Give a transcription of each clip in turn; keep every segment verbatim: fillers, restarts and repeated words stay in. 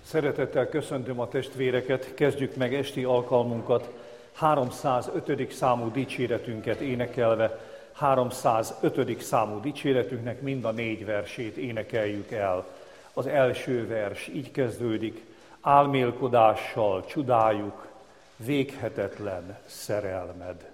Szeretettel köszöntöm a testvéreket, kezdjük meg esti alkalmunkat, háromszázötödik számú dicséretünket énekelve, háromszázötödik számú dicséretünknek mind a négy versét énekeljük el. Az első vers így kezdődik, álmélkodással csodáljuk, véghetetlen szerelmed.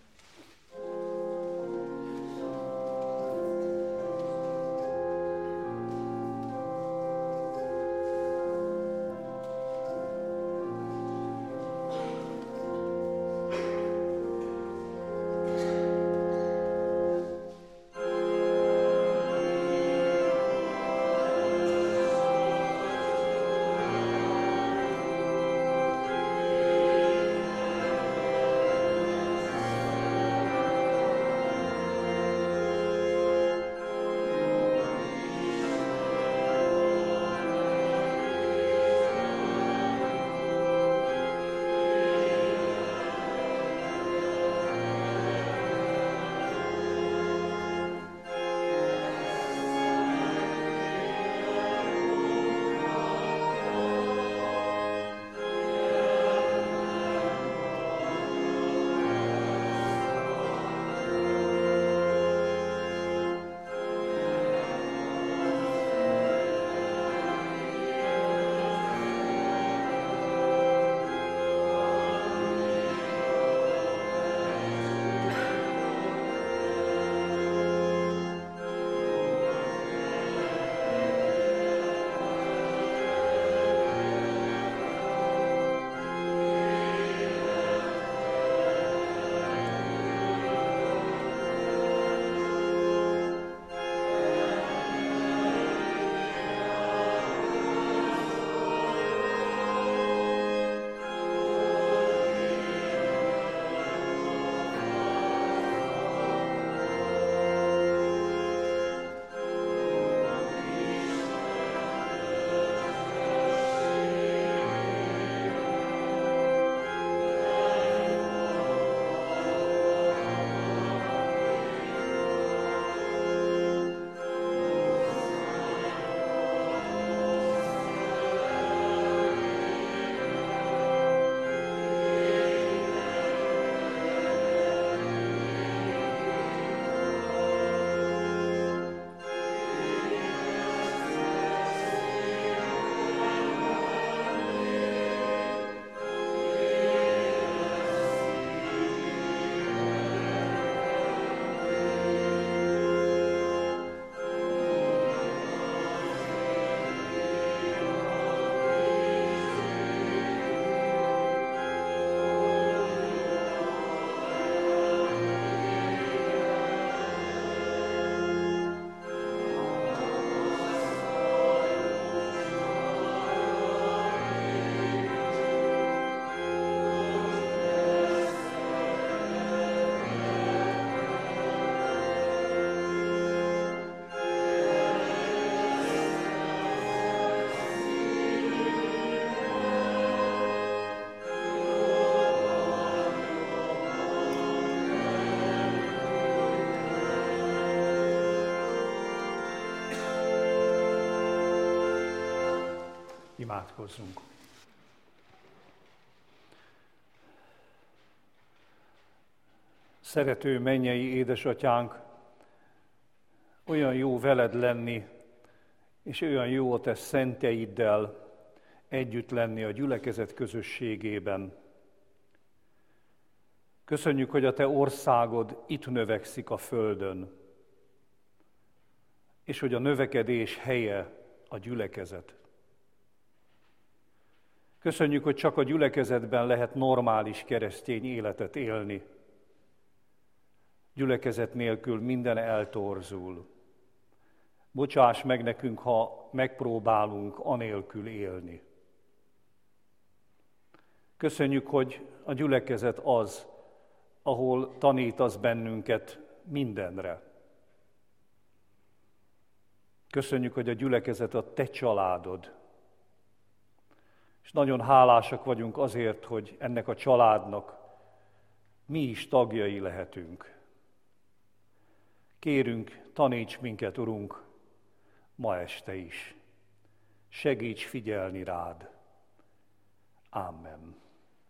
Imádkozzunk. Szerető mennyei édesatyánk, olyan jó veled lenni, és olyan jó a te szentjeiddel együtt lenni a gyülekezet közösségében. Köszönjük, hogy a te országod itt növekszik a földön, és hogy a növekedés helye a gyülekezet. Köszönjük, hogy csak a gyülekezetben lehet normális keresztény életet élni. Gyülekezet nélkül minden eltorzul. Bocsáss meg nekünk, ha megpróbálunk anélkül élni. Köszönjük, hogy a gyülekezet az, ahol tanítasz bennünket mindenre. Köszönjük, hogy a gyülekezet a te családod. És nagyon hálásak vagyunk azért, hogy ennek a családnak mi is tagjai lehetünk. Kérünk, taníts minket, Urunk, ma este is. segíts figyelni rád. Amen.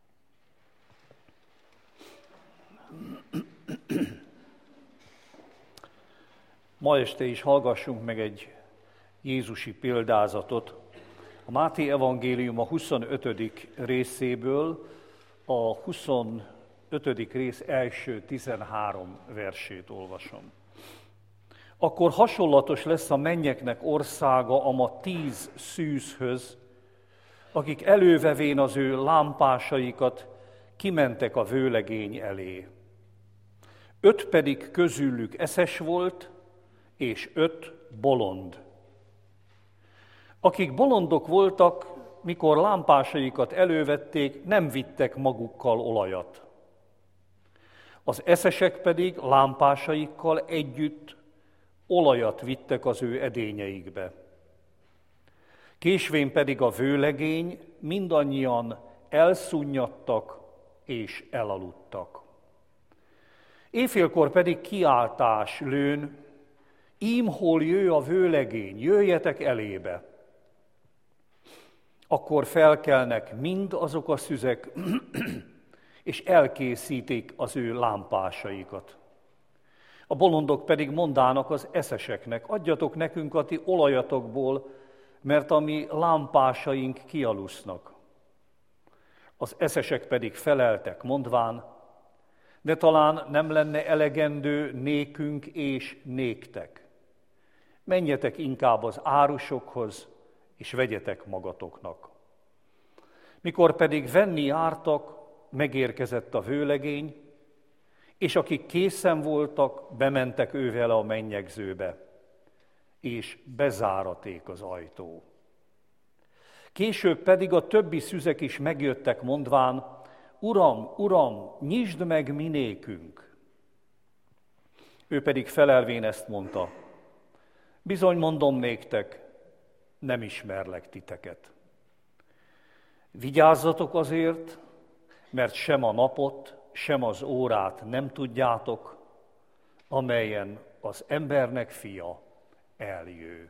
Ma este is hallgassunk meg egy jézusi példázatot. A Máté evangélium a huszonötödik részéből a huszonötödik rész első tizenhárom versét olvasom. Akkor hasonlatos lesz a mennyeknek országa ama tíz szűzhöz, akik elővevén az ő lámpásaikat kimentek a vőlegény elé. Öt pedig közülük eszes volt, és öt bolond. Akik bolondok voltak, mikor lámpásaikat elővették, nem vittek magukkal olajat. Az eszesek pedig lámpásaikkal együtt olajat vittek az ő edényeikbe. Késvén pedig a vőlegény mindannyian elszunnyadtak és elaludtak. Éjfélkor pedig kiáltás lőn, ím hol jöjj a vőlegény, jöjjetek elébe. Akkor felkelnek mind azok a szüzek, és elkészítik az ő lámpásaikat. A bolondok pedig mondának az eszeseknek, adjatok nekünk a ti olajatokból, mert a mi lámpásaink kialusznak. Az eszesek pedig feleltek, mondván, de talán nem lenne elegendő nékünk és néktek. Menjetek inkább az árusokhoz, és vegyetek magatoknak. Mikor pedig venni jártak, megérkezett a vőlegény, és akik készen voltak, bementek ővel a mennyegzőbe, és bezáraték az ajtó. Később pedig a többi szüzek is megjöttek, mondván, Uram, Uram, nyisd meg mi nékünk. Ő pedig felelvén ezt mondta, bizony mondom néktek, nem ismerlek titeket. Vigyázzatok azért, mert sem a napot, sem az órát nem tudjátok, amelyen az embernek fia eljő.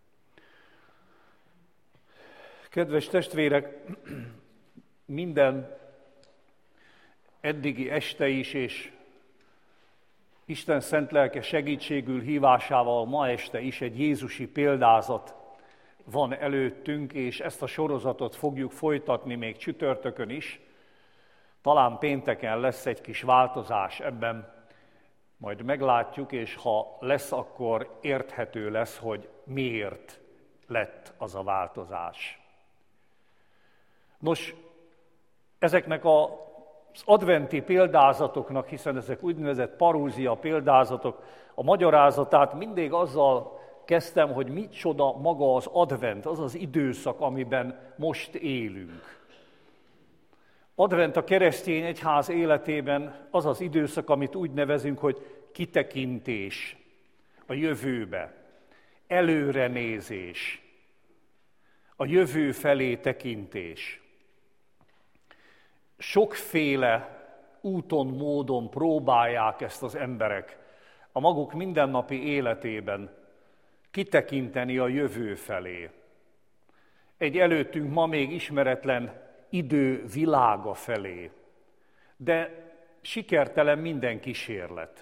Kedves testvérek, minden eddigi este is, és Isten szent lelke segítségül hívásával ma este is egy jézusi példázat van előttünk, és ezt a sorozatot fogjuk folytatni még csütörtökön is. Talán pénteken lesz egy kis változás ebben, majd meglátjuk, és ha lesz, akkor érthető lesz, hogy miért lett az a változás. Nos, ezeknek az adventi példázatoknak, hiszen ezek úgynevezett parúzia példázatok, a magyarázatát mindig azzal kezdtem, hogy micsoda maga az advent, az az időszak, amiben most élünk. Advent a keresztény egyház életében az az időszak, amit úgy nevezünk, hogy kitekintés a jövőbe, előrenézés, a jövő felé tekintés. Sokféle úton, módon próbálják ezt az emberek a maguk mindennapi életében kitekinteni a jövő felé. Egy előttünk ma még ismeretlen idő világa felé, de sikertelen minden kísérlet.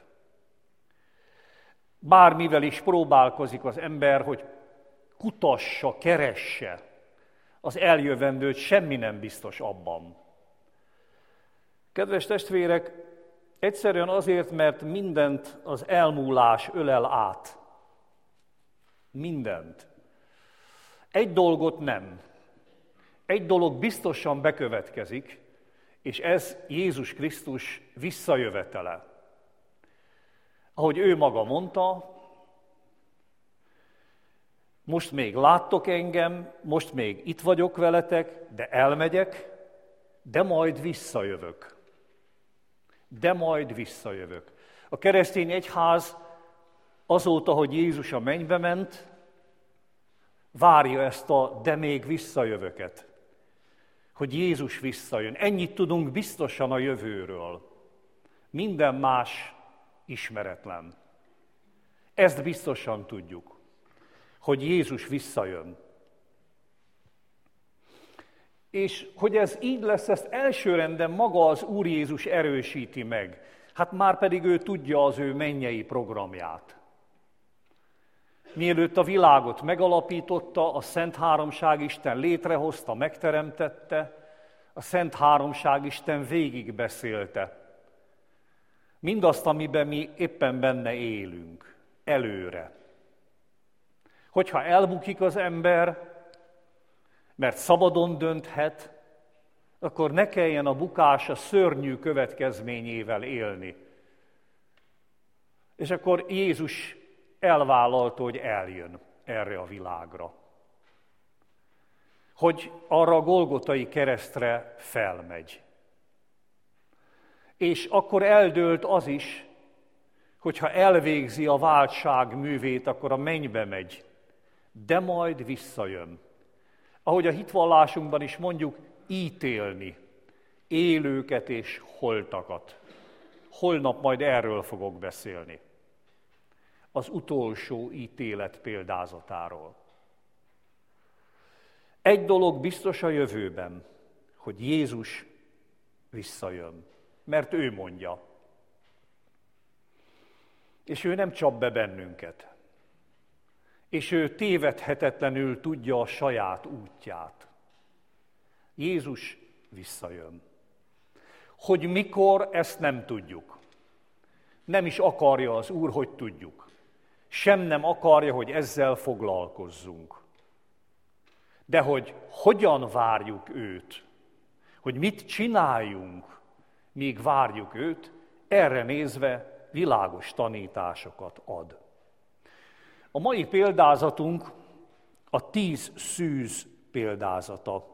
Bármivel is próbálkozik az ember, hogy kutassa, keresse az eljövendőt, semmi nem biztos abban. Kedves testvérek, egyszerűen azért, mert mindent az elmúlás ölel át. Mindent. Egy dolgot nem. Egy dolog biztosan bekövetkezik, és ez Jézus Krisztus visszajövetele. Ahogy ő maga mondta, most még láttok engem, most még itt vagyok veletek, de elmegyek, de majd visszajövök. De majd visszajövök. A keresztény egyház azóta, hogy Jézus a mennybe ment, várja ezt a de még visszajövöket. Hogy Jézus visszajön. Ennyit tudunk biztosan a jövőről. Minden más ismeretlen. Ezt biztosan tudjuk, hogy Jézus visszajön. És hogy ez így lesz, ezt elsőrenden maga az Úr Jézus erősíti meg. Hát már pedig ő tudja az ő mennyei programját. Mielőtt a világot megalapította, a Szent Háromság Isten létrehozta, megteremtette, a Szent Háromság Isten végigbeszélte. Mindazt, amiben mi éppen benne élünk, előre. Hogyha elbukik az ember, mert szabadon dönthet, akkor ne kelljen a bukása szörnyű következményével élni. És akkor Jézus elvállalta, hogy eljön erre a világra. Hogy arra a Golgotai keresztre felmegy. És akkor eldőlt az is, hogyha elvégzi a váltság művét, akkor a mennybe megy, de majd visszajön. Ahogy a hitvallásunkban is mondjuk, ítélni élőket és holtakat. Holnap majd erről fogok beszélni. Az utolsó ítélet példázatáról. Egy dolog biztos a jövőben, hogy Jézus visszajön, mert ő mondja. És ő nem csap be bennünket. És ő tévedhetetlenül tudja a saját útját. Jézus visszajön. Hogy mikor, ezt nem tudjuk. Nem is akarja az Úr, hogy tudjuk. Sem nem akarja, hogy ezzel foglalkozzunk. De hogy hogyan várjuk őt, hogy mit csináljunk, míg várjuk őt, erre nézve világos tanításokat ad. A mai példázatunk a tíz szűz példázata.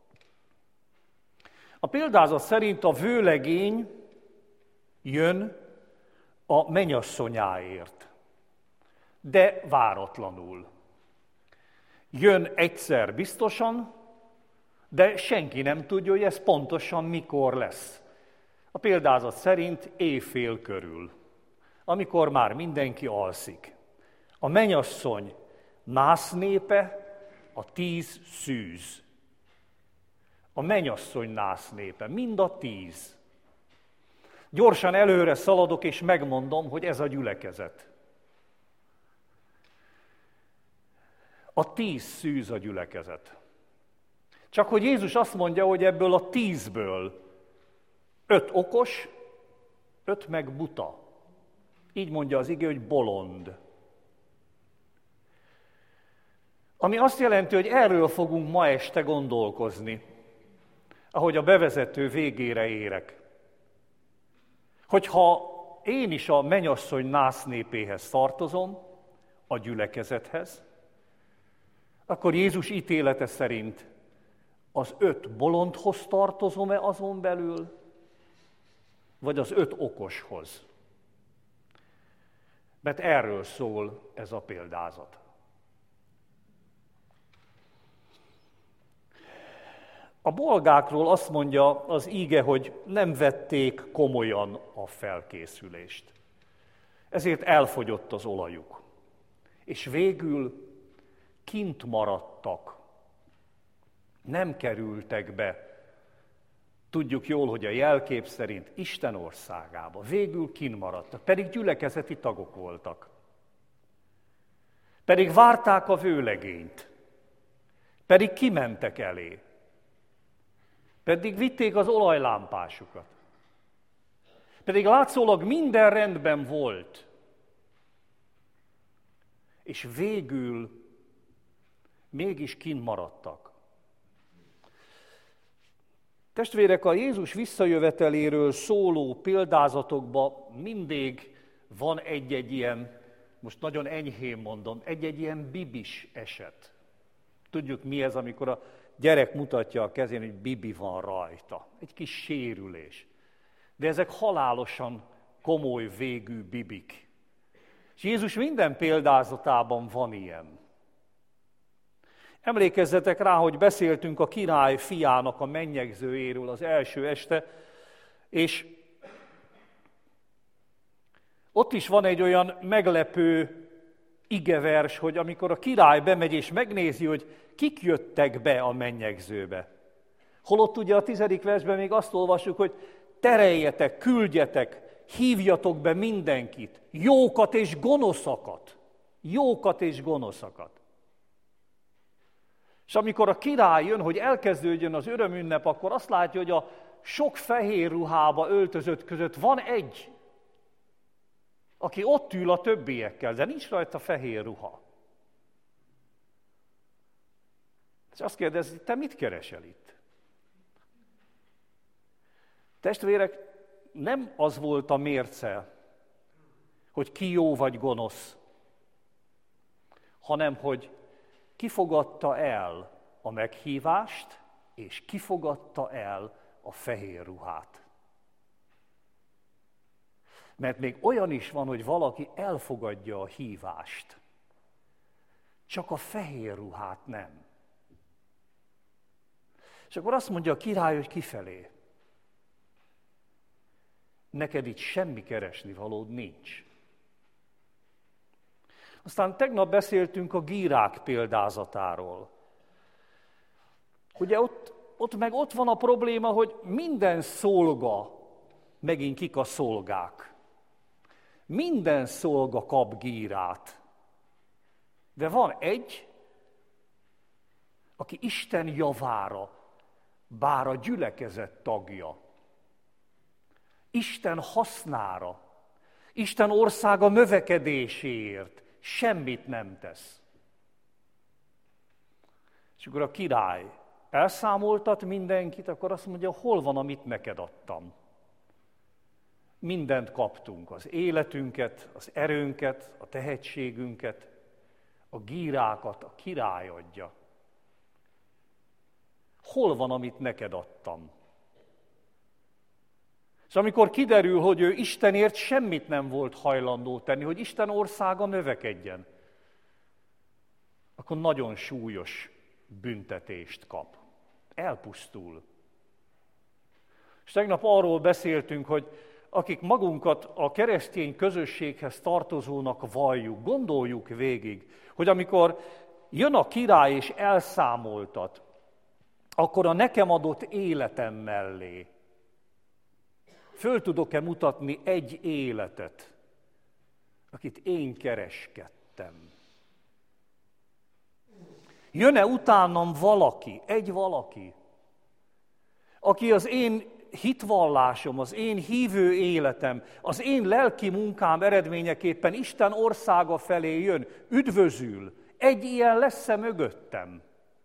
A példázat szerint a vőlegény jön a mennyasszonyáért, de váratlanul. Jön egyszer biztosan, de senki nem tudja, hogy ez pontosan mikor lesz. A példázat szerint éjfél körül, amikor már mindenki alszik. A mennyasszony násznépe, a tíz szűz. A mennyasszony násznépe, mind a tíz. Gyorsan előre szaladok, és megmondom, hogy ez a gyülekezet. A tíz szűz a gyülekezet. Csak hogy Jézus azt mondja, hogy ebből a tízből öt okos, öt meg buta. Így mondja az ige, hogy bolond. Ami azt jelenti, hogy erről fogunk ma este gondolkozni, ahogy a bevezető végére érek. Hogyha én is a mennyasszony násznépéhez tartozom, a gyülekezethez, akkor Jézus ítélete szerint az öt bolondhoz tartozom-e azon belül, vagy az öt okoshoz? Mert erről szól ez a példázat. A bolgákról azt mondja az íge, hogy nem vették komolyan a felkészülést. Ezért elfogyott az olajuk. És végül kint maradtak. Nem kerültek be. Tudjuk jól, hogy a jelkép szerint Isten országába. Végül kint maradtak. Pedig gyülekezeti tagok voltak. Pedig várták a vőlegényt. Pedig kimentek elé. Pedig vitték az olajlámpásukat. Pedig látszólag minden rendben volt. És végül mégis kint maradtak. Testvérek, a Jézus visszajöveteléről szóló példázatokban mindig van egy-egy ilyen, most nagyon enyhén mondom, egy-egy ilyen bibis eset. Tudjuk mi ez, amikor a gyerek mutatja a kezén, hogy bibi van rajta. Egy kis sérülés. De ezek halálosan komoly végű bibik. És Jézus minden példázatában van ilyen. Emlékezzetek rá, hogy beszéltünk a király fiának a mennyegzőjéről az első este, és ott is van egy olyan meglepő igevers, hogy amikor a király bemegy és megnézi, hogy kik jöttek be a mennyegzőbe, Holott ugye a tizedik versben még azt olvassuk, hogy tereljetek, küldjetek, hívjatok be mindenkit, jókat és gonoszakat. Jókat és gonoszakat. És amikor a király jön, hogy elkezdődjön az örömünnep, akkor azt látja, hogy a sok fehér ruhába öltözött között van egy, aki ott ül a többiekkel, de nincs rajta fehér ruha. És azt kérdezi, te mit keresel itt? Testvérek, nem az volt a mérce, hogy ki jó vagy gonosz, hanem hogy ki fogadta el a meghívást, és ki fogadta el a fehér ruhát. Mert még olyan is van, hogy valaki elfogadja a hívást, csak a fehér ruhát nem. És akkor azt mondja a király, hogy kifelé. Neked itt semmi keresnivalód nincs. Aztán tegnap beszéltünk a gírák példázatáról. Ugye ott, ott meg ott van a probléma, hogy minden szolga, megint kik a szolgák. Minden szolga kap gírát. De van egy, aki Isten javára, bár a gyülekezet tagja. Isten hasznára, Isten országa növekedéséért semmit nem tesz. És akkor a király elszámoltat mindenkit, akkor azt mondja, hol van, amit neked adtam. Mindent kaptunk, az életünket, az erőnket, a tehetségünket, a gírákat a király adja. Hol van, amit neked adtam? És amikor kiderül, hogy ő Istenért semmit nem volt hajlandó tenni, hogy Isten országa növekedjen, akkor nagyon súlyos büntetést kap. Elpusztul. És tegnap arról beszéltünk, hogy akik magunkat a keresztény közösséghez tartozónak valljuk, gondoljuk végig, hogy amikor jön a király és elszámoltat, akkor a nekem adott életem mellé föl tudok-e mutatni egy életet, akit én kereskedtem. Jön-e utánam valaki, egy valaki, aki az én hitvallásom, az én hívő életem, az én lelki munkám eredményeképpen Isten országa felé jön, üdvözül, egy ilyen lesz-e mögöttem?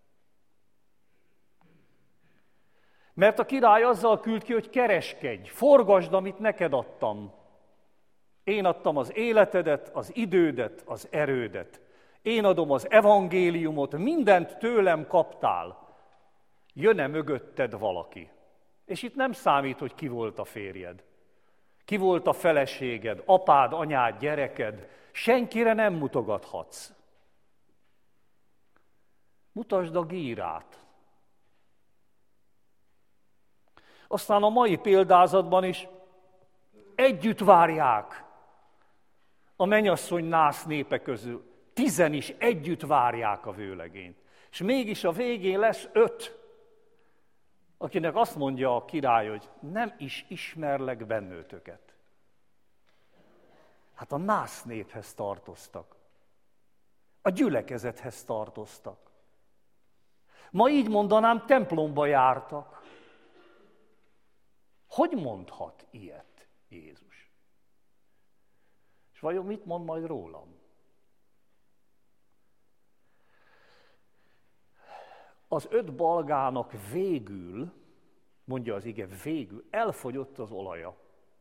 Mert a király azzal küld ki, hogy kereskedj, forgasd, amit neked adtam. Én adtam az életedet, az idődet, az erődet. Én adom az evangéliumot, mindent tőlem kaptál. Jön-e mögötted valaki? És itt nem számít, hogy ki volt a férjed, ki volt a feleséged, apád, anyád, gyereked. Senkire nem mutogathatsz. Mutasd a gírát. Aztán a mai példázatban is együtt várják a mennyasszony nász népe közül. Tizen is együtt várják a vőlegényt. És mégis a végén lesz öt, akinek azt mondja a király, hogy nem is ismerlek bennőtöket. Hát a nász néphez tartoztak. A gyülekezethez tartoztak. Ma így mondanám, templomba jártak. Hogy mondhat ilyet Jézus? És vajon mit mond majd rólam? Az öt balgának végül, mondja az ige, végül, elfogyott az olaja.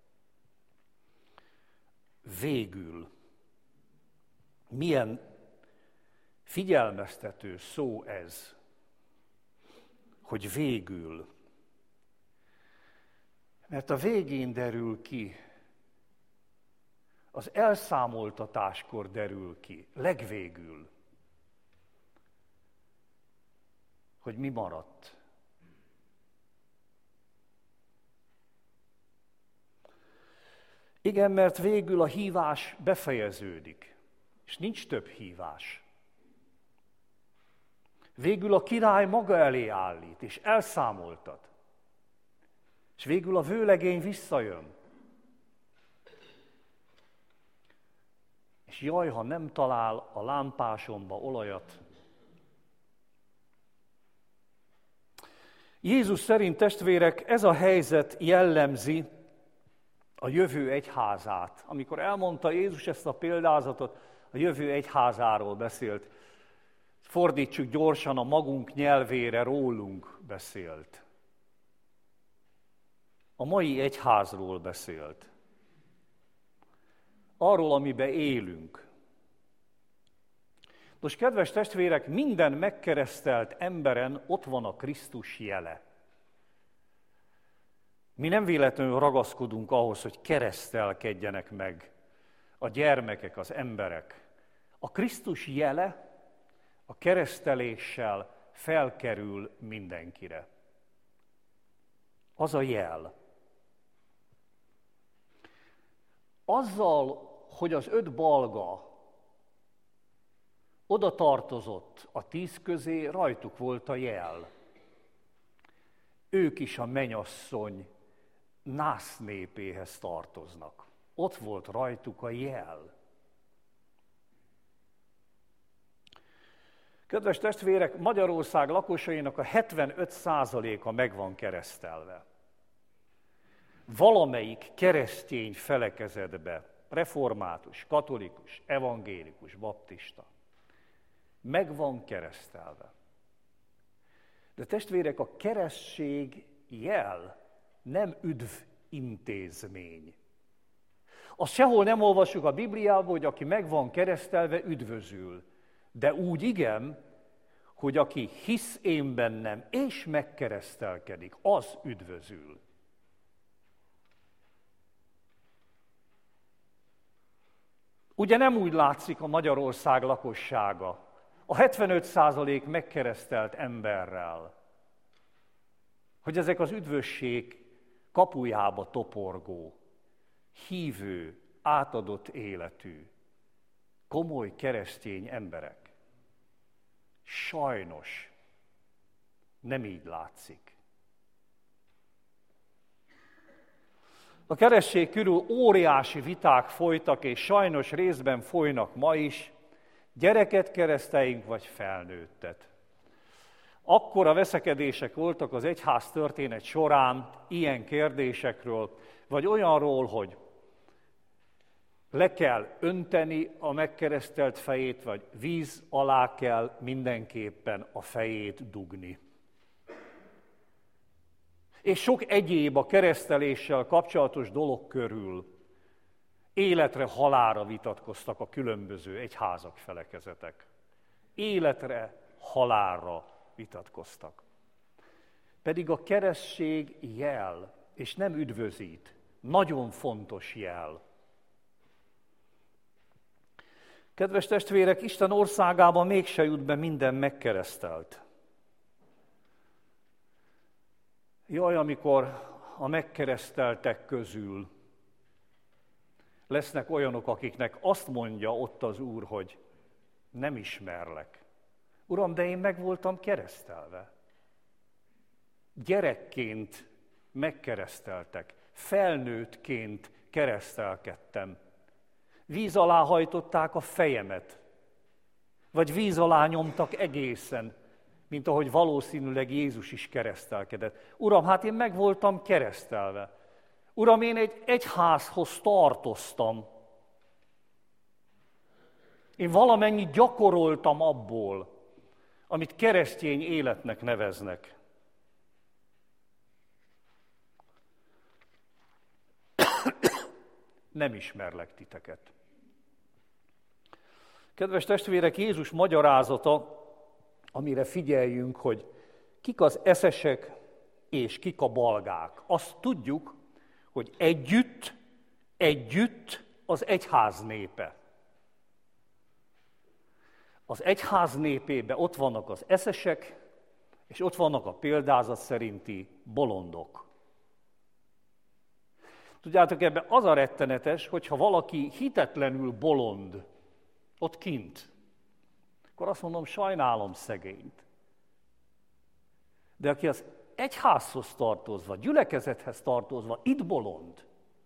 Végül. Milyen figyelmeztető szó ez, hogy végül. Mert a végén derül ki, az elszámoltatáskor derül ki, legvégül, hogy mi maradt. Igen, mert végül a hívás befejeződik, és nincs több hívás. Végül a király maga elé állít, és elszámoltat. És végül a vőlegény visszajön. És jaj, ha nem talál a lámpásomba olajat. Jézus szerint, testvérek, ez a helyzet jellemzi a jövő egyházát. Amikor elmondta Jézus ezt a példázatot, a jövő egyházáról beszélt. Fordítsuk gyorsan, a magunk nyelvére, rólunk beszélt. A mai egyházról beszélt. Arról, amiben élünk. Nos, kedves testvérek, minden megkeresztelt emberen ott van a Krisztus jele. Mi nem véletlenül ragaszkodunk ahhoz, hogy keresztelkedjenek meg a gyermekek, az emberek. A Krisztus jele a kereszteléssel felkerül mindenkire. Az a jel. Azzal, hogy az öt balga oda tartozott a tíz közé, rajtuk volt a jel. Ők is a mennyasszony nász népéhez tartoznak. Ott volt rajtuk a jel. Kedves testvérek, Magyarország lakosainak a hetvenöt százaléka meg van keresztelve. Valamelyik keresztény felekezetbe, református, katolikus, evangélikus, baptista, meg van keresztelve. De testvérek, a keresztség jel, nem üdv intézmény. Azt sehol nem olvassuk a Bibliában, hogy aki meg van keresztelve, üdvözül. De úgy igen, hogy aki hisz én bennem, és megkeresztelkedik, az üdvözül. Ugye nem úgy látszik a Magyarország lakossága, a hetvenöt százalék megkeresztelt emberrel, hogy ezek az üdvösség kapujába toporgó, hívő, átadott életű, komoly keresztény emberek. Sajnos nem így látszik. A keresztség körül óriási viták folytak, és sajnos részben folynak ma is, gyereket kereszteljünk, vagy felnőttet. Akkora veszekedések voltak az egyház történet során ilyen kérdésekről, vagy olyanról, hogy le kell önteni a megkeresztelt fejét, vagy víz alá kell mindenképpen a fejét dugni. És sok egyéb a kereszteléssel kapcsolatos dolog körül életre, halálra vitatkoztak a különböző egyházak, felekezetek. Életre, halálra vitatkoztak. Pedig a keresztség jel, és nem üdvözít. Nagyon fontos jel. Kedves testvérek, Isten országában mégse jut be minden megkeresztelt. Jaj, amikor a megkereszteltek közül lesznek olyanok, akiknek azt mondja ott az Úr, hogy nem ismerlek. Uram, de én meg voltam keresztelve. Gyerekként megkereszteltek, felnőttként keresztelkedtem. Víz alá hajtották a fejemet, vagy víz alá nyomtak egészen, mint ahogy valószínűleg Jézus is keresztelkedett. Uram, hát én meg voltam keresztelve. Uram, én egy egyházhoz tartoztam. Én valamennyit gyakoroltam abból, amit keresztény életnek neveznek. Nem ismerlek titeket. Kedves testvérek, Jézus magyarázata, amire figyeljünk, hogy kik az eszesek és kik a balgák. Azt tudjuk, hogy együtt, együtt az egyház népe. Az egyház népében ott vannak az eszesek, és ott vannak a példázat szerinti bolondok. Tudjátok, ebben az a rettenetes, hogyha valaki hitetlenül bolond ott kint, akkor azt mondom, sajnálom szegényt. De aki az egyházhoz tartozva, gyülekezethez tartozva, itt bolond,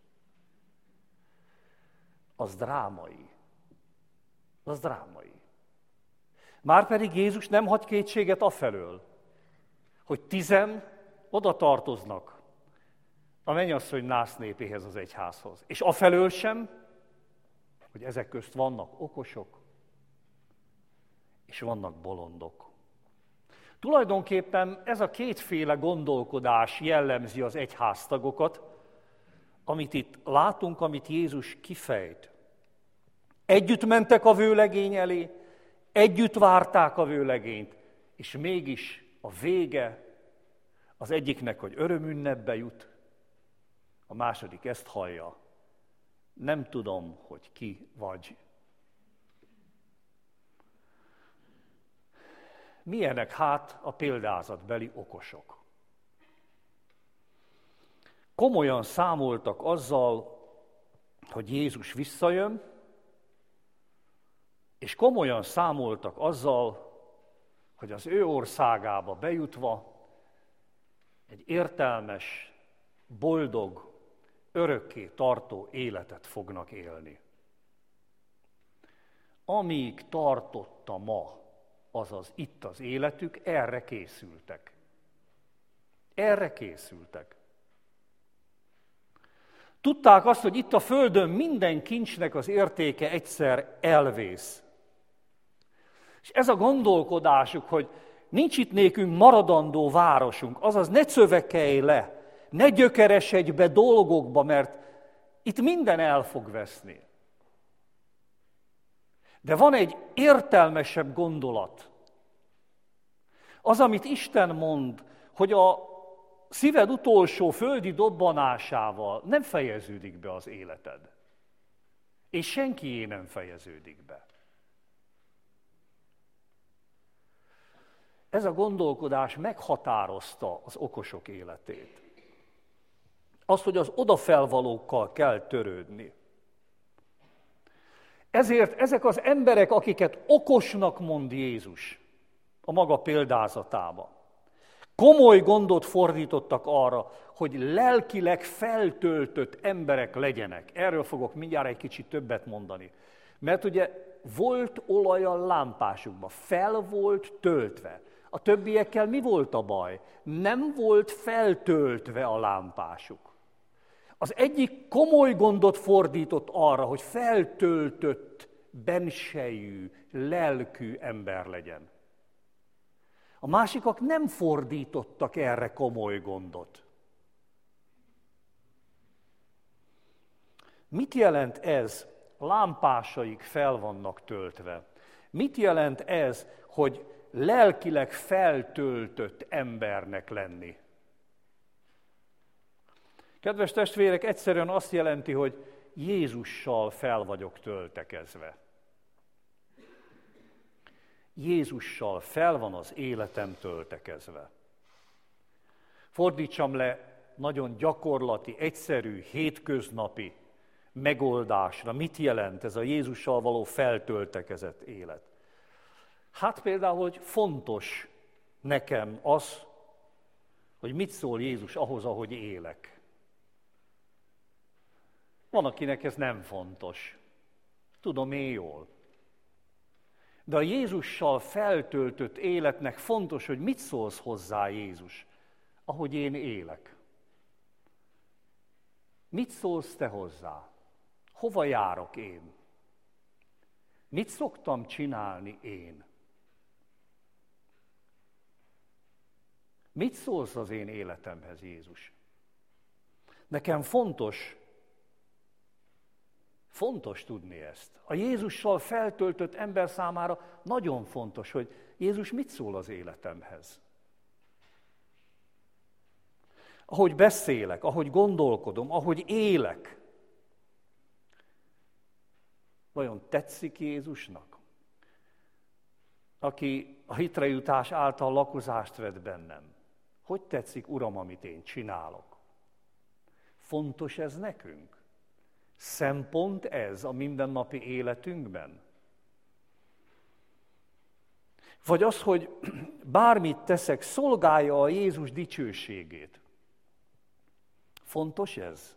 az drámai. Az drámai. Márpedig Jézus nem hagy kétséget afelől, hogy tizen oda tartoznak a mennyasszony nász népéhez, az egyházhoz. És afelől sem, hogy ezek közt vannak okosok, és vannak bolondok. Tulajdonképpen ez a kétféle gondolkodás jellemzi az egyháztagokat, amit itt látunk, amit Jézus kifejt. Együtt mentek a vőlegény elé, együtt várták a vőlegényt, és mégis a vége az egyiknek, hogy örömünnepbe jut, a második ezt hallja, nem tudom, hogy ki vagy. Milyenek hát a példázatbeli okosok? Komolyan számoltak azzal, hogy Jézus visszajön, és komolyan számoltak azzal, hogy az ő országába bejutva egy értelmes, boldog, örökké tartó életet fognak élni. Amíg tartotta ma, azaz itt az életük, erre készültek. Erre készültek. Tudták azt, hogy itt a földön minden kincsnek az értéke egyszer elvész. És ez a gondolkodásuk, hogy nincs itt nékünk maradandó városunk, azaz ne szövekelj le, ne gyökeresedj be dolgokba, mert itt minden el fog veszni. De van egy értelmesebb gondolat. Az, amit Isten mond, hogy a szíved utolsó földi dobbanásával nem fejeződik be az életed. És senkié nem fejeződik be. Ez a gondolkodás meghatározta az okosok életét. Az, hogy az odafelvalókkal kell törődni. Ezért ezek az emberek, akiket okosnak mond Jézus a maga példázatába, komoly gondot fordítottak arra, hogy lelkileg feltöltött emberek legyenek. Erről fogok mindjárt egy kicsit többet mondani. Mert ugye volt olaj a lámpásukban, fel volt töltve. A többiekkel mi volt a baj? Nem volt feltöltve a lámpásuk. Az egyik komoly gondot fordított arra, hogy feltöltött, bensejű, lelkű ember legyen. A másikak nem fordítottak erre komoly gondot. Mit jelent ez? Lámpásaik fel vannak töltve. Mit jelent ez, hogy lelkileg feltöltött embernek lenni? Kedves testvérek, egyszerűen azt jelenti, hogy Jézussal fel vagyok töltekezve. Jézussal fel van az életem töltekezve. Fordítsam le nagyon gyakorlati, egyszerű, hétköznapi megoldásra. Mit jelent ez a Jézussal való feltöltekezett élet? Hát például, hogy fontos nekem az, hogy mit szól Jézus ahhoz, ahogy élek. Van, akinek ez nem fontos. Tudom én jól. De a Jézussal feltöltött életnek fontos, hogy mit szólsz hozzá, Jézus, ahogy én élek. Mit szólsz te hozzá? Hova járok én? Mit szoktam csinálni én? Mit szólsz az én életemhez, Jézus? Nekem fontos, fontos tudni ezt. A Jézussal feltöltött ember számára nagyon fontos, hogy Jézus mit szól az életemhez. Ahogy beszélek, ahogy gondolkodom, ahogy élek. Vajon tetszik Jézusnak? Aki a hitrejutás által lakozást vett bennem. Hogy tetszik, Uram, amit én csinálok? Fontos ez nekünk? Szempont ez a mindennapi életünkben? Vagy az, hogy bármit teszek, szolgálja a Jézus dicsőségét. Fontos ez?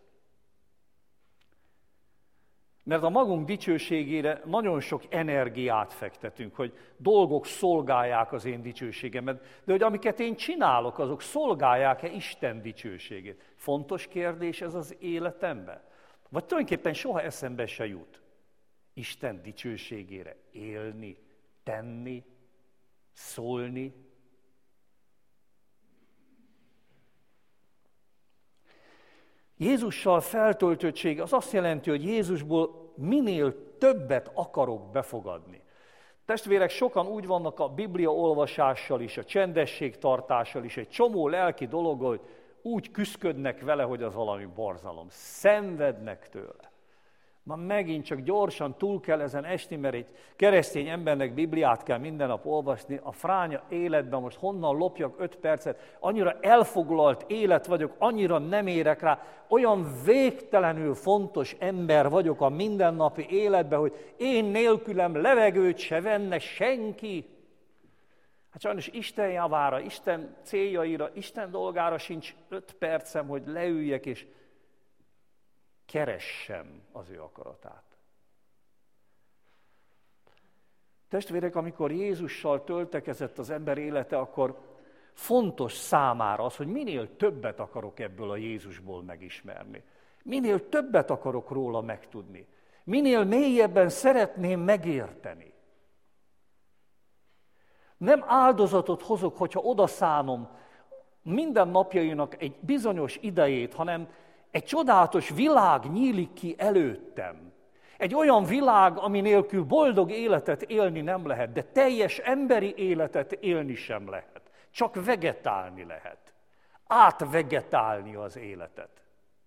Mert a magunk dicsőségére nagyon sok energiát fektetünk, hogy dolgok szolgálják az én dicsőségemet, de hogy amiket én csinálok, azok szolgálják-e Isten dicsőségét? Fontos kérdés ez az életemben? Vagy tulajdonképpen soha eszembe se jut Isten dicsőségére élni, tenni, szólni? Jézussal feltöltöttség az azt jelenti, hogy Jézusból minél többet akarok befogadni. Testvérek, sokan úgy vannak a Biblia olvasással is, a csendességtartással is, egy csomó lelki dologgal, hogy úgy küszködnek vele, hogy az valami borzalom. Szenvednek tőle. Ma megint csak gyorsan túl kell ezen esni, mert egy keresztény embernek Bibliát kell minden nap olvasni. A fránya életben most honnan lopjak öt percet? Annyira elfoglalt élet vagyok, annyira nem érek rá. Olyan végtelenül fontos ember vagyok a mindennapi életben, hogy én nélkülem levegőt se venne senki. Hát sajnos Isten javára, Isten céljaira, Isten dolgára sincs öt percem, hogy leüljek és keressem az ő akaratát. Testvérek, amikor Jézussal töltekezett az ember élete, akkor fontos számára az, hogy minél többet akarok ebből a Jézusból megismerni. Minél többet akarok róla megtudni. Minél mélyebben szeretném megérteni. Nem áldozatot hozok, hogyha odaszánom minden napjainak egy bizonyos idejét, hanem egy csodálatos világ nyílik ki előttem. Egy olyan világ, ami nélkül boldog életet élni nem lehet, de teljes emberi életet élni sem lehet. Csak vegetálni lehet. Átvegetálni az életet.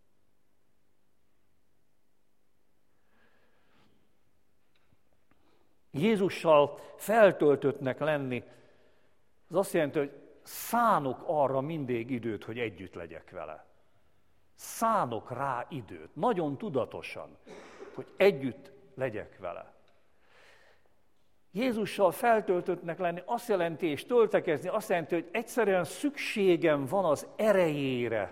Jézussal feltöltöttnek lenni, az azt jelenti, hogy szánok arra mindig időt, hogy együtt legyek vele. Szánok rá időt, nagyon tudatosan, hogy együtt legyek vele. Jézussal feltöltöttnek lenni azt jelenti, és töltekezni azt jelenti, hogy egyszerűen szükségem van az erejére.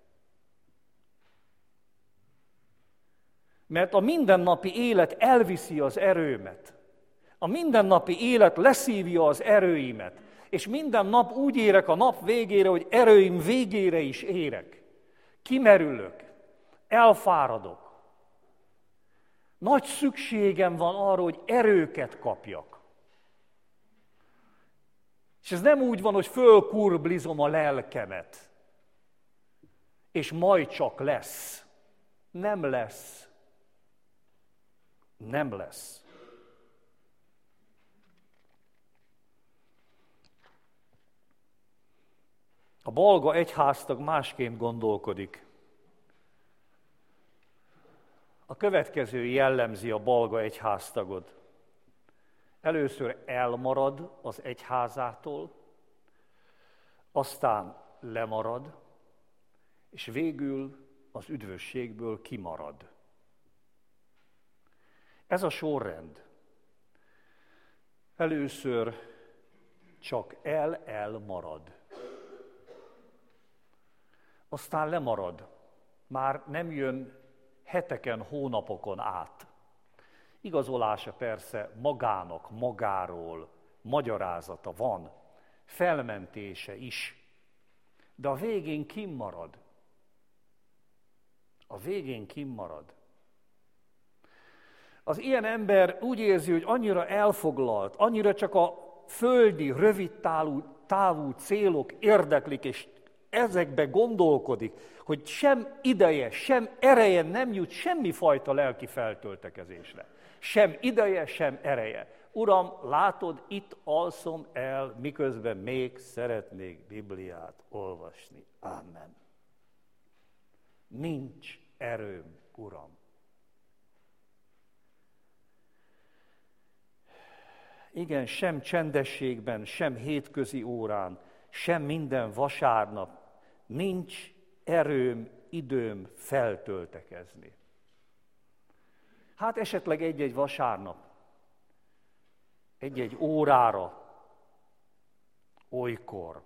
Mert a mindennapi élet elviszi az erőmet. A mindennapi élet leszívja az erőimet. És minden nap úgy érek a nap végére, hogy erőim végére is érek. Kimerülök, elfáradok. Nagy szükségem van arra, hogy erőket kapjak. És ez nem úgy van, hogy fölkurblizom a lelkemet, és majd csak lesz. Nem lesz. Nem lesz. A balga egyháztag másként gondolkodik. A következő jellemzi a balga egyháztagot. Először elmarad az egyházától, aztán lemarad, és végül az üdvösségből kimarad. Ez a sorrend. Először csak el-el-marad. Aztán lemarad. Már nem jön heteken, hónapokon át. Igazolása persze magának, magáról, magyarázata van, felmentése is. De a végén kimarad. A végén kimarad. Az ilyen ember úgy érzi, hogy annyira elfoglalt, annyira csak a földi, rövid távú, távú célok érdeklik, és ezekbe gondolkodik, hogy sem ideje, sem ereje nem jut semmifajta lelki feltöltekezésre. Sem ideje, sem ereje. Uram, látod, itt alszom el, miközben még szeretnék Bibliát olvasni. Amen. Nincs erőm, Uram. Igen, sem csendességben, sem hétközi órán, sem minden vasárnap nincs erőm, időm feltöltekezni. Hát esetleg egy-egy vasárnap, egy-egy órára olykor.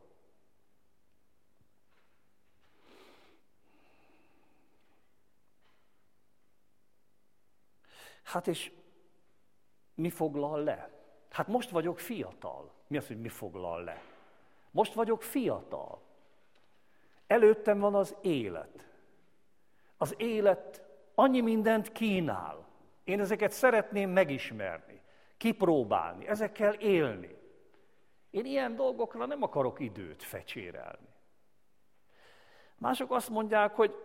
Hát és mi foglal le? Hát most vagyok fiatal. Mi az, hogy mi foglal le? Most vagyok fiatal. Előttem van az élet. Az élet annyi mindent kínál. Én ezeket szeretném megismerni, kipróbálni, ezekkel élni. Én ilyen dolgokra nem akarok időt fecsérelni. Mások azt mondják, hogy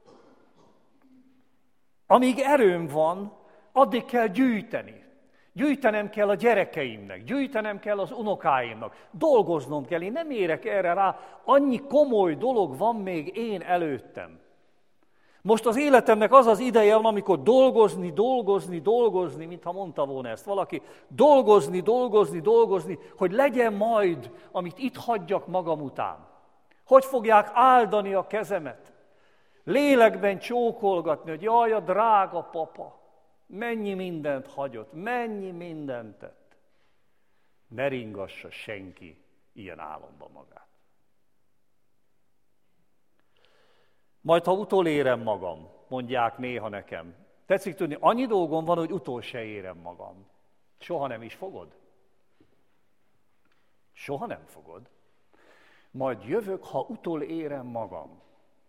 amíg erőm van, addig kell gyűjteni. Gyűjtenem kell a gyerekeimnek, gyűjtenem kell az unokáimnak, dolgoznom kell, én nem érek erre rá, annyi komoly dolog van még én előttem. Most az életemnek az az ideje van, amikor dolgozni, dolgozni, dolgozni, mintha mondta volna ezt valaki, dolgozni, dolgozni, dolgozni, hogy legyen majd, amit itt hagyjak magam után. Hogy fogják áldani a kezemet? Lélekben csókolgatni, hogy jaj, a drága papa, mennyi mindent hagyott, mennyi mindent tett. Ne ringassa senki ilyen álomba magát. Majd, ha utolérem magam, mondják néha nekem. Tetszik tudni, annyi dolgom van, hogy utol se érem magam. Soha nem is fogod. Soha nem fogod. Majd jövök, ha utolérem magam.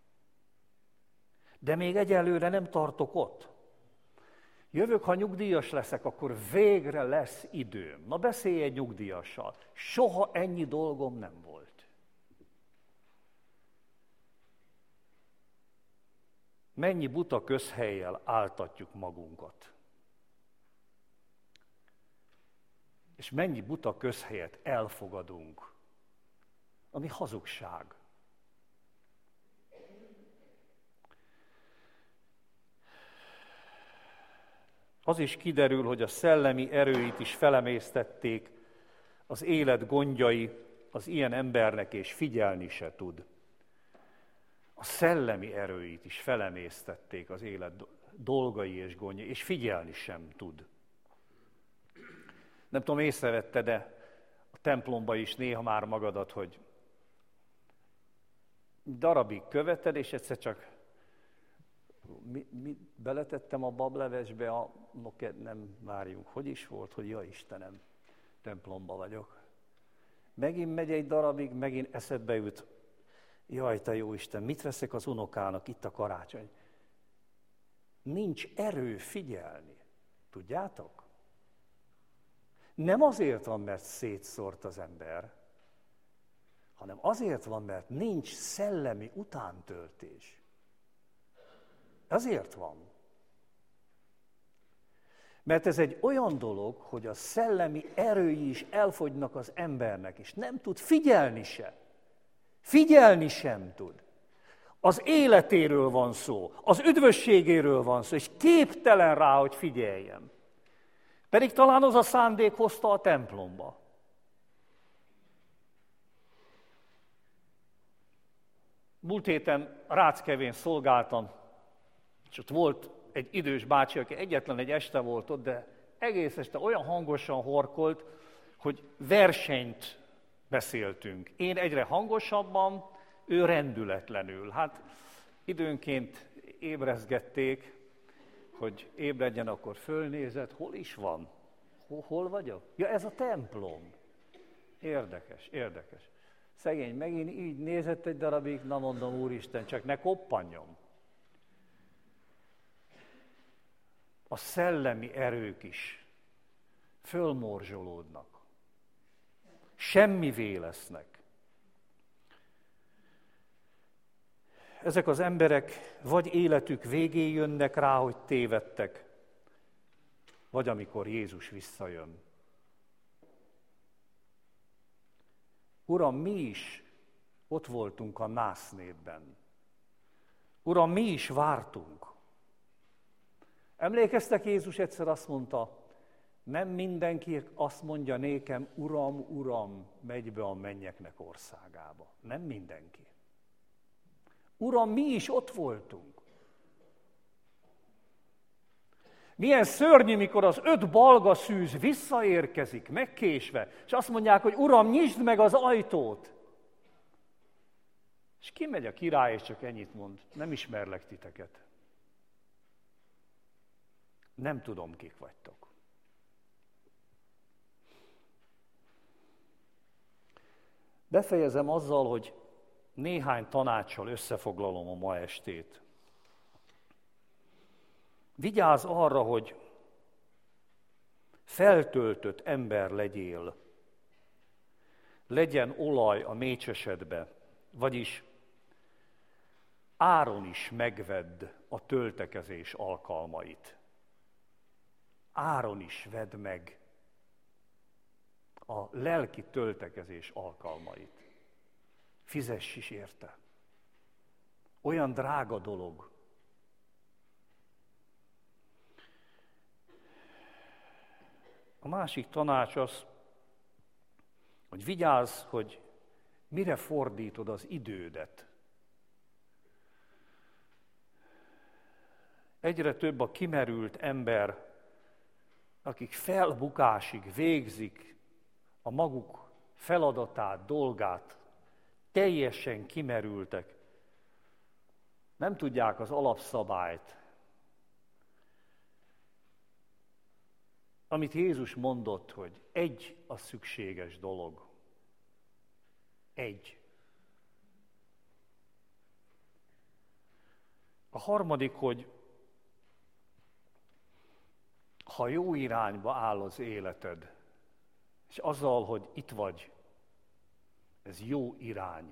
De még egyelőre nem tartok ott. Jövök, ha nyugdíjas leszek, akkor végre lesz időm. Na beszélj egy nyugdíjassal. Soha ennyi dolgom nem volt. Mennyi buta közhellyel áltatjuk magunkat. És mennyi buta közhelyet elfogadunk, ami hazugság. Az is kiderül, hogy a szellemi erőit is felemésztették, az élet gondjai az ilyen embernek, és figyelni se tud. A szellemi erőit is felemésztették az élet dolgai és gondjai, és figyelni sem tud. Nem tudom, észrevette, de a templomba is néha már magadat, hogy darabig követed, és egyszer csak mi, mi beletettem a bablevesbe, a, no, nem várjunk, hogy is volt, hogy ja Istenem, templomba vagyok. Megint megy egy darabig, megint eszedbe jut, jaj, te jó Isten, mit veszek az unokának, itt a karácsony? Nincs erő figyelni, tudjátok? Nem azért van, mert szétszórt az ember, hanem azért van, mert nincs szellemi utántöltés. Azért van. Mert ez egy olyan dolog, hogy a szellemi erői is elfogynak az embernek, és nem tud figyelni se. Figyelni sem tud. Az életéről van szó, az üdvösségéről van szó, és képtelen rá, hogy figyeljem. Pedig talán az a szándék hozta a templomba. Múlt héten Ráckevén szolgáltam, és ott volt egy idős bácsi, aki egyetlen egy este volt ott, de egész este olyan hangosan horkolt, hogy versenyt beszéltünk. Én egyre hangosabban, ő rendületlenül. Hát időnként ébrezgették, hogy ébredjen, akkor fölnézett, hol is van? Hol, hol vagyok? Ja, ez a templom. Érdekes, érdekes. Szegény megint így nézett egy darabig, na mondom, Úristen, csak ne koppanjon. A szellemi erők is fölmorzsolódnak. Semmivé lesznek. Ezek az emberek vagy életük végén jönnek rá, hogy tévedtek, vagy amikor Jézus visszajön. Uram, mi is ott voltunk a násznédben. Uram, mi is vártunk. Emlékeztek, Jézus egyszer azt mondta, nem mindenki azt mondja nékem, Uram, Uram, megy be a mennyeknek országába. Nem mindenki. Uram, mi is ott voltunk. Milyen szörnyű, mikor az öt balga szűz visszaérkezik, megkésve, és azt mondják, hogy Uram, nyisd meg az ajtót. És kimegy a király, és csak ennyit mond, nem ismerlek titeket. Nem tudom, kik vagytok. Befejezem azzal, hogy néhány tanácssal összefoglalom a ma estét. Vigyázz arra, hogy feltöltött ember legyél. Legyen olaj a mécsesedbe, vagyis áron is megvedd a töltekezés alkalmait. Áron is vedd meg a lelki töltekezés alkalmait. Fizess is érte. Olyan drága dolog. A másik tanács az, hogy vigyázz, hogy mire fordítod az idődet. Egyre több a kimerült ember, akik felbukásig végzik a maguk feladatát, dolgát, teljesen kimerültek. Nem tudják az alapszabályt, amit Jézus mondott, hogy egy a szükséges dolog. Egy. A harmadik, hogy ha jó irányba áll az életed, és azzal, hogy itt vagy, ez jó irány.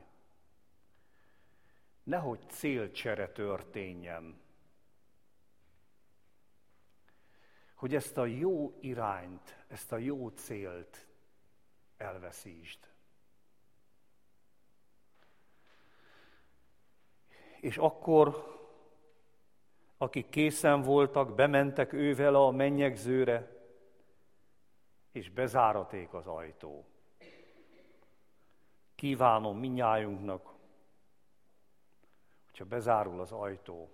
Nehogy célcsere történjen. Hogy ezt a jó irányt, ezt a jó célt elveszítsd. És akkor, akik készen voltak, bementek ővele a mennyegzőre, és bezáraték az ajtó. Kívánom mindnyájunknak, hogyha bezárul az ajtó,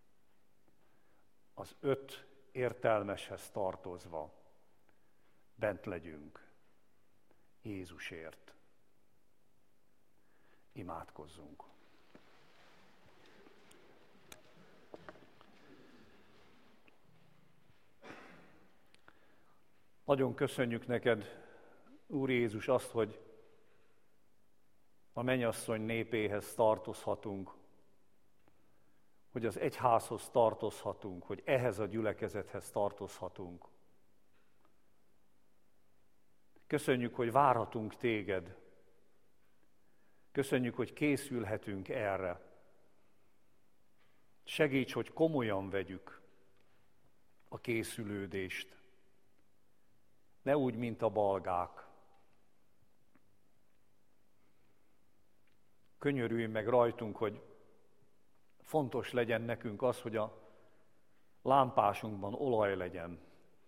az öt értelmeshez tartozva bent legyünk Jézusért. Imádkozzunk. Nagyon köszönjük neked, Úr Jézus, azt, hogy a mennyasszony népéhez tartozhatunk, hogy az egyházhoz tartozhatunk, hogy ehhez a gyülekezethez tartozhatunk. Köszönjük, hogy várhatunk téged. Köszönjük, hogy készülhetünk erre. Segíts, hogy komolyan vegyük a készülődést. Ne úgy, mint a balgák. Könyörülj meg rajtunk, hogy fontos legyen nekünk az, hogy a lámpásunkban olaj legyen.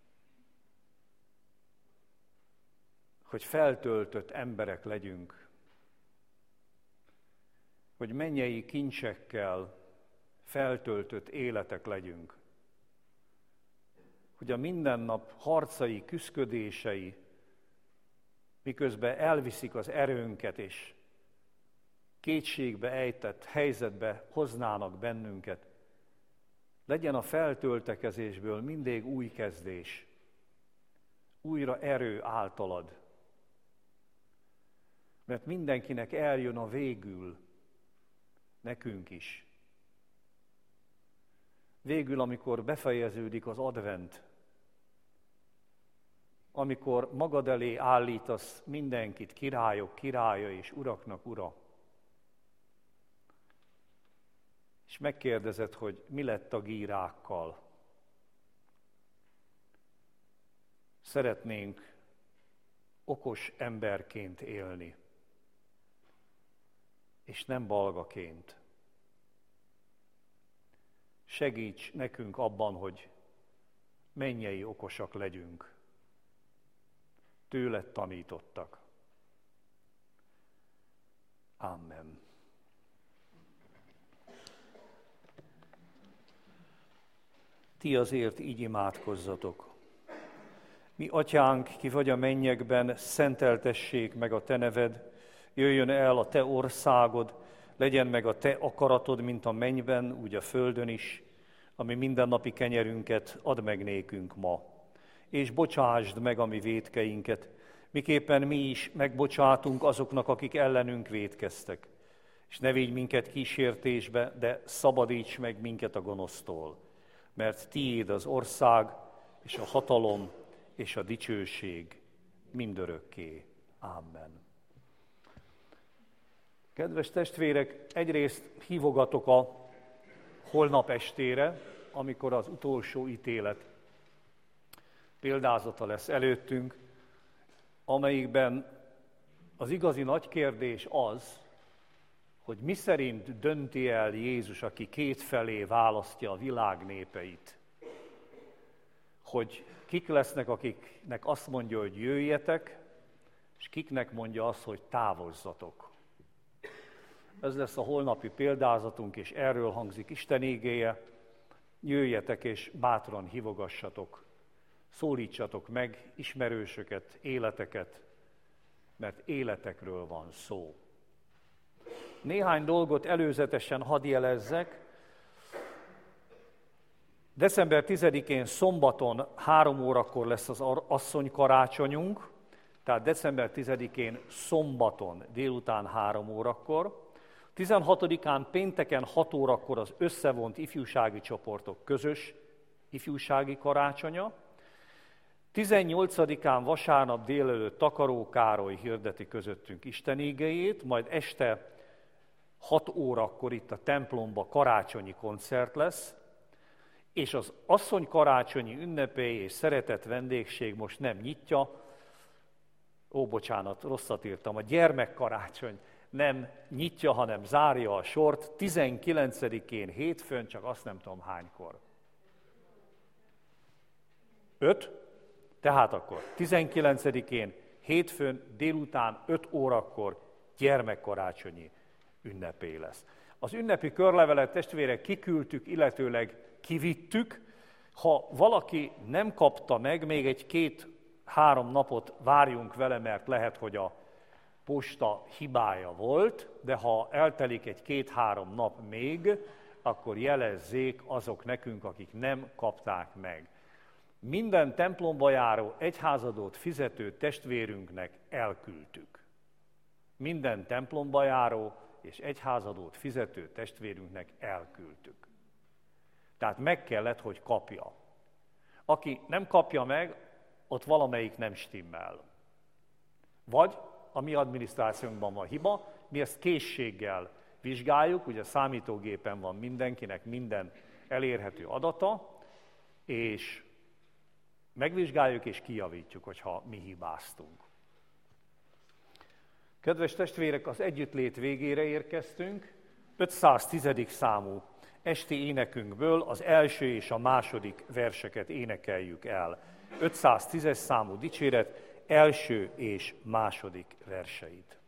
Hogy feltöltött emberek legyünk. Hogy mennyei kincsekkel feltöltött életek legyünk. Hogy a mindennap harcai, küszködései, miközben elviszik az erőnket, és kétségbe ejtett helyzetbe hoznának bennünket, legyen a feltöltekezésből mindig új kezdés, újra erő általad. Mert mindenkinek eljön a végül, nekünk is. Végül, amikor befejeződik az advent, amikor magad elé állítasz mindenkit, királyok királya és uraknak ura, és megkérdezed, hogy mi lett a gírákkal. Szeretnénk okos emberként élni, és nem balgaként. Segíts nekünk abban, hogy mennyei okosak legyünk. Tőled tanítottak. Amen. ti azért így imádkozzatok. Mi atyánk, ki vagy a mennyekben, szenteltessék meg a te neved, jöjjön el a te országod, legyen meg a te akaratod, mint a mennyben, úgy a földön is, ami mindennapi kenyerünket add meg nékünk ma. És bocsásd meg a mi vétkeinket, miképpen mi is megbocsátunk azoknak, akik ellenünk vétkeztek. És ne vigy minket kísértésbe, de szabadíts meg minket a gonosztól, mert tiéd az ország, és a hatalom, és a dicsőség mindörökké. Amen. Kedves testvérek, egyrészt hívogatok a holnap estére, amikor az utolsó ítélet példázata lesz előttünk, amelyikben az igazi nagy kérdés az, hogy mi szerint dönti el Jézus, aki kétfelé választja a világ népeit, hogy kik lesznek, akiknek azt mondja, hogy jöjjetek, és kiknek mondja azt, hogy távozzatok. Ez lesz a holnapi példázatunk, és erről hangzik Isten igéje. Jöjjetek és bátran hívogassatok, szólítsatok meg ismerősöket, életeket, mert életekről van szó. Néhány dolgot előzetesen hadd jelezzek. december tizedikén szombaton három órakor lesz az asszonykarácsonyunk, tehát december tizedikén szombaton délután három órakor. tizenhatodikán pénteken hat órakor az összevont ifjúsági csoportok közös ifjúsági karácsonya. tizennyolcadikán vasárnap délelőtt Takaró Károly hirdeti közöttünk Isten igéjét, majd este hat órakor itt a templomba karácsonyi koncert lesz, és az asszony karácsonyi ünnepély és szeretett vendégség most nem nyitja, ó, bocsánat, rosszat írtam, a gyermekkarácsony nem nyitja, hanem zárja a sort tizenkilencedikén hétfőn, csak azt nem tudom hánykor. Öt? Tehát akkor tizenkilencedikén hétfőn délután öt órakor gyermekkarácsonyi ünnepé lesz. Az ünnepi körlevelet, testvérek, kiküldtük, illetőleg kivittük. Ha valaki nem kapta meg, még egy két-három napot várjunk vele, mert lehet, hogy a posta hibája volt, de ha eltelik egy két-három nap még, akkor jelezzék azok nekünk, akik nem kapták meg. Minden templomba járó egyházadót fizető testvérünknek elküldtük. Minden templomba járó és egyházadót fizető testvérünknek elküldtük. Tehát meg kellett, hogy kapja. Aki nem kapja meg, ott valamelyik nem stimmel. Vagy a mi adminisztrációnkban van hiba, mi ezt készséggel vizsgáljuk, ugye számítógépen van mindenkinek minden elérhető adata, és megvizsgáljuk és kijavítjuk, hogyha mi hibáztunk. Kedves testvérek, az együttlét végére érkeztünk. ötszáztíz. számú esti énekünkből az első és a második verseket énekeljük el. ötszáztízes számú dicséret első és második verseit.